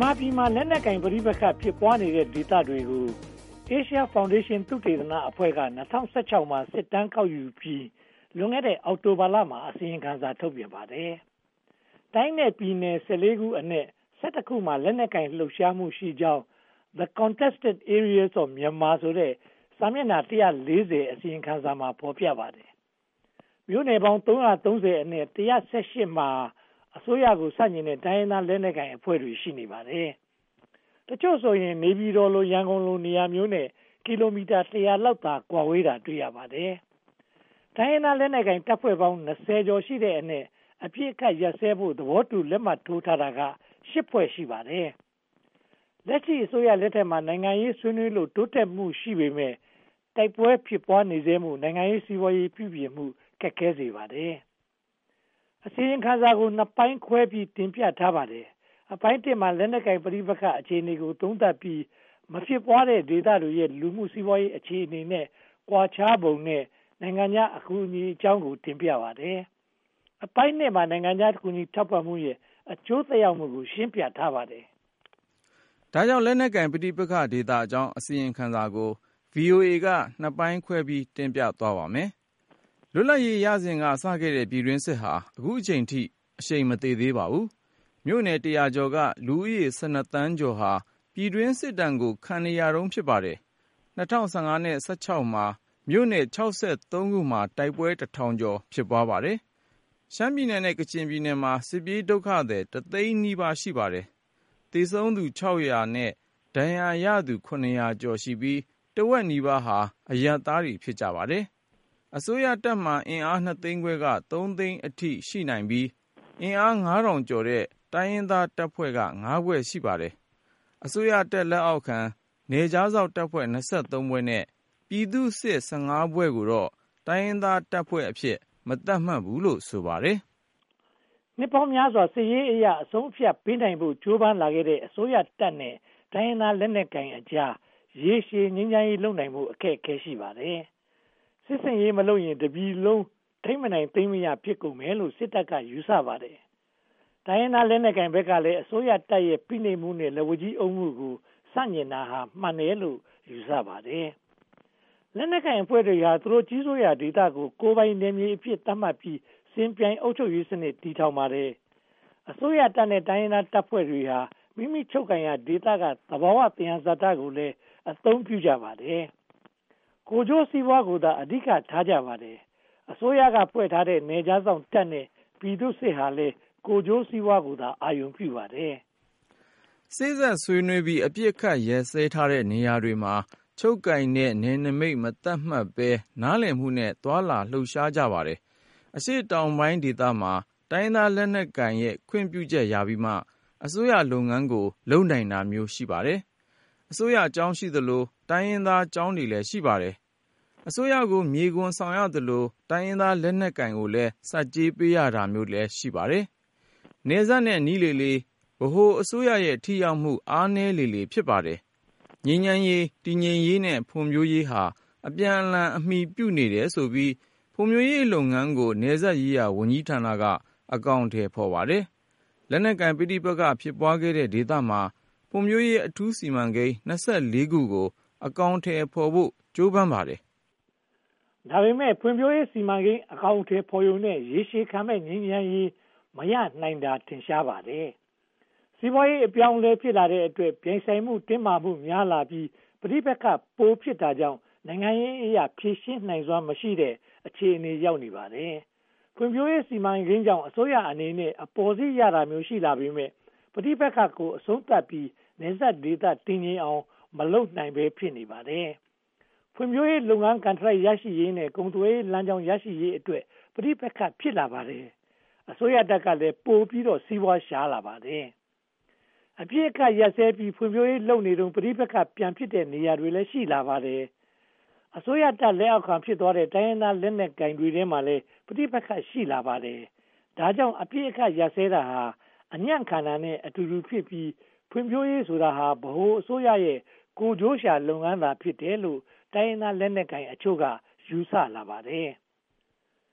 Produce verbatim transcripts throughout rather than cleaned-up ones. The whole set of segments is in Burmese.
မြန်မာပြည်မှာလက်နက်ကင်ပဋိပက္ခဖြစ်ပွားနေတဲ့ဒေသတွေကို Asia Foundation သုတေသနအဖွဲ့က၂၀၁၆မှာစစ်တမ်းကောက်ယူပြီးလွန်ခဲ့တဲ့အောက်တိုဘာလမှာအစီရင်ခံစာထုတ်ပြန်ပါတယ်။တိုင်းနဲ့ပြည်နယ်၁၄ခုအနက်၁၁ခုမှာလက်နက်ကင်လှုပ်ရှားမှုရှိကြောင်း The Contested Areas of Myanmar ဆိုတဲ့စာမျက်နှာone hundred fortyအစီရင်ခံစာမှာဖော်ပြပါတယ်။မြို့နယ်ပေါင်းthree hundred thirtyအနက်one hundred eighteenမှာအစိုးရကိုဆန့်ကျင်တဲ့တိုင်းရင်းသားလက်နက်ကိုင်အဖွဲ့တွေရှိနေပါတယ်။တချို့ဆိုရင်နေပြည်တော်လိုရန်ကုန်လိုနေရာမျိုးနဲ့ကီလိုမီတာone hundredလောက်သာကွာဝေးတာတွေ့ရပါတယ်။တိုင်းရင်းသားလက်နက်ကိုင်တပ်ဖွဲ့ပေါင်းtwentyကျော်ရှိတဲ့အနက်အပြည့်အခက်ရပ်စဲဖို့သဘောတူလက်မှတ်ထိုးထားတာကeightဖွဲ့ရှိပါတယ်။လက်ရှိအစိုးရလက်ထက်မှာနိုင်ငံရေးဆွေးနွေးလို့တိုးတက်မှုရှိပေမဲ့တိုက်ပွဲဖြစ်ပွားနေစေမှုနိုင်ငံရေးစီးပွားရေးပြုပြင်မှုခက်ခဲစေပါတယ်။အစီရင်ခံစာကိုနှစ်ပိုင်းခွဲပြီးတင်ပြထားပါတယ်။အပိုင်းoneမှာလက်နက်ကိုင်ပဋိပက္ခအခြေအနေကိုသုံးသပ်ပြီးမဖြစ်ပွားတဲ့ဒေသတွေရဲ့လူမှုစီးပွားရေးအခြေအနေနဲ့ကွာခြားပုံနဲ့နိုင်ငံခြားအကူအညီအကြောင်းကိုတင်ပြပါတယ်။အပိုင်းtwoမှာနိုင်ငံခြားအကူအညီထောက်ပံ့မှုရဲ့အကျိုးသက်ရောက်မှုကိုရှင်းပြထားပါတယ်။ဒါကြောင့်လက်နက်ကင်ပဋိပက္ခဒေသအကြောင်းအစီရင်ခံစာကို ဗွီအိုအေ ကနှစ်ပိုင်းခွဲပြီးတင်ပြသွားပါမယ်။လွတ်လပ်ရေးရစဉ်ကစခဲ့တဲ့ပြည်တွင်းစစ်ဟာအခုအချိန်ထိအရှိန်မသေသေးပါဘူး။မြို့နယ်one hundredကျော်ကလူဦးရေtwelveသန်းကျော်ဟာပြည်တွင်းစစ်ဒဏ်ကိုခံနေရတုန်းဖြစ်ပါတယ်။၂၀၁၅နဲ့၁၆မှာမြို့နယ်sixty-threeခုမှာတိုက်ပွဲone thousandကျော်ဖြစ်ပွားပါတယ်။ရှမ်းပြည်နယ်နဲ့ကချင်ပြည်နယ်မှာစစ်ပြေးဒုက္ခသည်တစ်သိန်းနီးပါးရှိပါတယ်။သေဆုံးသူsix hundredနဲ့ဒဏ်ရာရသူseven hundredကျော်ရှိပြီးတဝက်နီးပါးဟာအရပ်သားတွေဖြစ်ကြပါတယ်။အစိုးရတပ်မှအင်အားtwoသိန်းခွဲကthreeသိန်းအထိရှိနိုင်ပြီးအင်အားfive thousandကျော်တဲ့တိုင်းရင်းသားတပ်ဖွဲ့ကfiveဖွဲ့ရှိပါတယ်။အစိုးရတပ်လက်အောက်ခံနယ်ခြားစောင့်တပ်ဖွဲ့twenty-threeဖွဲ့နဲ့ပြည်သူ့စစ်fifteenဖွဲ့ကိုတော့တိုင်းရင်းသားတပ်ဖွဲ့အဖြစ်မသတ်မှတ်ဘူးလို့ဆိုပါတယ်။နှစ်ပေါင်းများစွာစစ်ရေးအရာအဆုံးအဖြတ်ပေးနိုင်ဖို့ကြိုးပမ်းလာခဲ့တဲ့အစိုးရတပ်နဲ့တိုင်းရင်းသားလက်နက်ကိုင်အကြားရေရှည်ငြိမ်းချမ်းရေးလုပ်နိုင်မှုအခက်အခဲရှိပါတယ်။စစ်စင်ရေးမလုပ်ရင်တပြည်လုံးထိမ့်မနိုင်သိမ့်မရဖြစ်ကုန်မယ်လို့စစ်တပ်ကယူဆပါတယ်။တိုင်းရင်းသားလက်နက်ကိုင်ဘက်ကလည်းအစိုးရတပ်ရဲ့ဖိနှိပ်မှုနဲ့လက်ဝါးကြီးအုပ်မှုကိုစန့်ကျင်တာဟာမှန်တယ်လို့ယူဆပါတယ်။လက်နက်ကိုင်အဖွဲ့တွေဟာသူတို့ကြီးစိုးရာဒေသကိုကိုယ်ပိုင်နယ်မြေအဖြစ်သတ်မှတ်ပြီးစင်ပြိုင်အုပ်ချုပ်ရေးစနစ်တည်ထောင်ပါတယ်။အစိုးရတပ်နဲ့တိုင်းရင်းသားတပ်ဖွဲ့တွေဟာမိမိချုပ်ကိုင်ရာဒေသကသဘာဝသယံဇာတကိုလည်းအသုံးပြုကြပါတယ်။ကိုကျိုးစီးပွားကိုသာအဓိကထားကြပါတယ်။အစိုးရကဖွဲ့ထားတဲ့နယ်ခြားစောင့်တပ်နဲ့ပြည်သူ့စစ်ဟာလည်းကိုကျိုးစီးပွားကိုသာအာရုံပြုပါတယ်။စေ့စပ်ဆွေးနွေးပြီးအပြစ်ခတ်ရဲစဲထားတဲ့နေရာတွေမှာချုပ်ကိုင်တဲ့နယ်နိမိတ်မသတ်မှတ်ဘဲနားလည်မှုနဲ့သွာလာလှုပ်ရှားကြပါတယ်။အရှေ့တောင်ပိုင်းဒေသမှာတိုင်းသားလက်နက်ကိုင်ရဲ့ခွင့်ပြုချက်ရပြီးမှအစိုးရလုပ်ငန်းကိုလုပ်နိုင်တာမျိုးရှိပါတယ်။အစိုးရအကြောင်းရှိသလိုတိုင်းရင်းသားအကြောင်းတွေလည်းရှိပါတယ်။အစိုးရကိုမြေခွန်ဆောင်ရသလိုတိုင်းရင်းသားလက်နက်ကိုင်ကိုလည်းစကြေးပေးရတာမျိုးလည်းရှိပါတယ်။နယ်စပ်နဲ့နီးလေလေဗဟိုအစိုးရရဲ့ထိရောက်မှုအားနည်းလေလေဖြစ်ပါတယ်။ငြိမ်းချမ်းရေးတည်ငြိမ်ရေးနဲ့ဖွံ့ဖြိုးရေးဟာအပြန်အလှန်အမီပြုနေတယ်ဆိုပြီးဖွံ့ဖြိုးရေးလုပ်ငန်းကိုနယ်စပ်ရေးရာဝန်ကြီးဌာနကအကောင့်ထဲဖော်ပါတယ်။လက်နက်ကင်ပဋိပက္ခဖြစ်ပွားခဲ့တဲ့ဒေသမှာဖွံ့ဖြိုးရေးအထူးစီမံကိန်းtwenty-fourခုကိုအကောင့်ထဲဖော်ဖို့ကြိုးပမ်းပါတယ်။ဒါပေမဲ့ဖွံ့ဖြိုးရေးစီမံကိန်းအကောင့်ထဲဖော်ရုံနဲ့ရေရှည်ခံမဲ့ငြိမ်းချမ်းရေးမရနိုင်တာထင်ရှားပါတယ်။စီးပွားရေးအပြောင်းအလဲဖြစ်လာတဲ့အတွက်ပြိုင်ဆိုင်မှုတင်းမာမှုများလာပြီးပဋိပက္ခပိုဖြစ်တာကြောင့်နိုင်ငံရေးအရာဖြည့်ရှင်းနိုင်စွမ်းမရှိတဲ့အခြေအနေရောက်နေပါတယ်။ဖွံ့ဖြိုးရေးစီမံကိန်းကြောင့်အစိုးရအနေနဲ့အပေါ်စီးရတာမျိုးရှိလာပေမဲ့ပဋိပက္ခကိုအဆုံးသတ်ပြီးနယ်စပ်ဒေသတည်ငြိမ်အောင်မလုပ်နိုင်ဘဲဖြစ်နေပါတယ်။ဖွံ့ဖြိုးရေးလုပ်ငန်းကန်ထရိုက်ရရှိရေးနဲ့ကုန်သွယ်ရေးလမ်းကြောင်းရရှိရေးအတွက်ပဋိပက္ခဖြစ်လာပါတယ်။အစိုးရတပ်ကလည်းပိုပြီးတော့စီးပွားရှားလာပါတယ်။အပြည့်အခါရက်စဲပြီးဖွံ့ဖြိုးရေးလုပ်နေတုန်းပဋိပက္ခပြန်ဖြစ်တဲ့နေရာတွေလည်းရှိလာပါတယ်။အစိုးရတပ်လက်အောက်ခံဖြစ်သွားတဲ့တိုင်းရင်းသားလက်နက်ကိုင်တွေထဲမှာလည်းပဋိပက္ခရှိလာပါတယ်။ဒါကြောင့်အပြည့်အခါရက်စဲတာဟာအညံ့ခံတာနဲ့အတူတူဖြစ်ပြီးဖွံ့ဖြိုးရေးဆိုတာဟာဗဟိုအစိုးရရဲ့ကိုကျိုးရှာလုပ်ငန်းသာဖြစ်တယ်လို့တိုင်းရင်းသားလက်နက်ကိုင်အချို့ကယူဆလာပါတယ်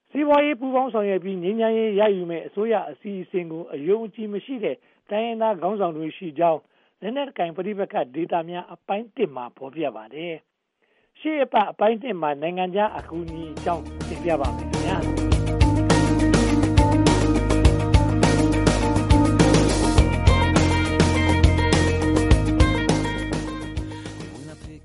စီးပွားရေးပူးပေါင်းဆောင်ရွက်ပြီးငြိမ်းချမ်းရေးရယူမဲ့အစိုးရအစီအစဉ်ကိုအယုံအကြည်မရှိတဲ့တိုင်းရင်းသားခေါင်းဆောင်တွေရှိကြောင်းလက်နက်ကိုင်ပဋိပက္ခဒေသများအပိုင်းတစ်မှာဖော်ပြပါတယ်။ရှေ့အပတ်အပိုင်းတစ်မှာနိုင်ငံခြားအကူအညီအကြောင်းသင်ပြပါမယ်ခင်ဗျာ။